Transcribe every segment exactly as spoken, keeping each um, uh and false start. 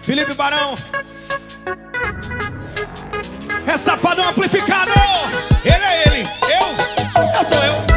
Felipe Barão. É safadão amplificado. Ele é ele, eu, eu sou eu.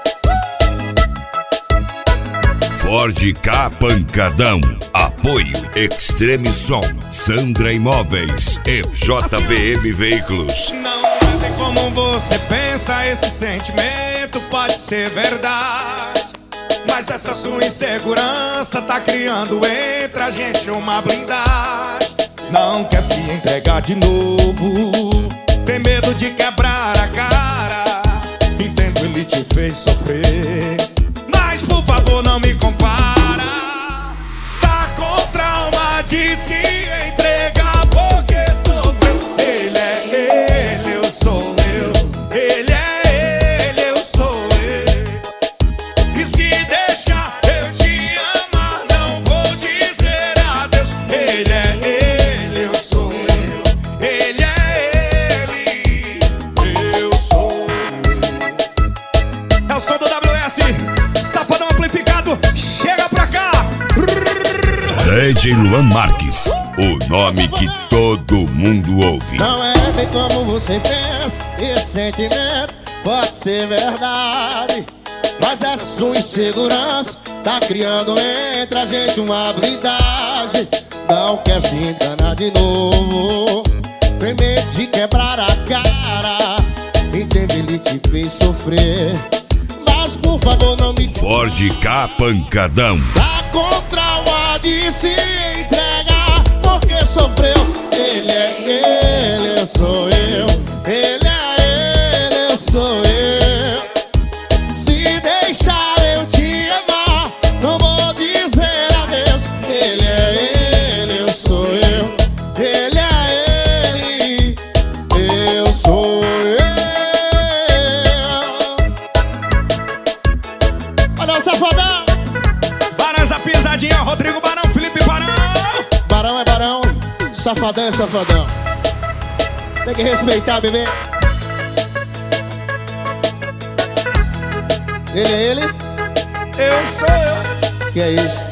Ford K Pancadão. Apoio Extreme Som, Sandra Imóveis e J B M Veículos. Não tem como você pensa, esse sentimento pode ser verdade, mas essa sua insegurança tá criando entre a gente uma blindagem. Não quer se entregar de novo, tem medo de quebrar a cara. Entendo, ele te fez sofrer, mas por favor não me compara. Tá com trauma de se entregar porque sofreu. Ele é ele, eu sou eu. Ele é ele, eu sou eu. E se deixar eu te amar, não vou dizer adeus. Ele é ele, eu sou eu. Ele é ele, eu sou eu. É o som do W S, safadão amplificado, chega pra cá. D J Luan Marques, o nome que todo mundo ouve. Não é bem como você pensa, esse sentimento pode ser verdade, mas essa sua insegurança tá criando entre a gente uma blindagem. Não quer se enganar de novo, tem medo de quebrar a cara. Entende, ele te fez sofrer, mas por favor não me Ford K Pancadão. tá com trauma de se entregar porque sofreu. Ele é ele, eu sou eu. Ele é ele, eu sou eu. Se deixar eu te amar, não vou dizer adeus. Ele é ele, eu sou eu. Ele é ele, eu sou eu. Olha o safadão. Barão, essa pisadinha, Rodrigo Barão, Felipe Barão. Barão é barão, safadão é safadão. Tem que respeitar, bebê. Ele é ele, Eu sou eu. que é isso?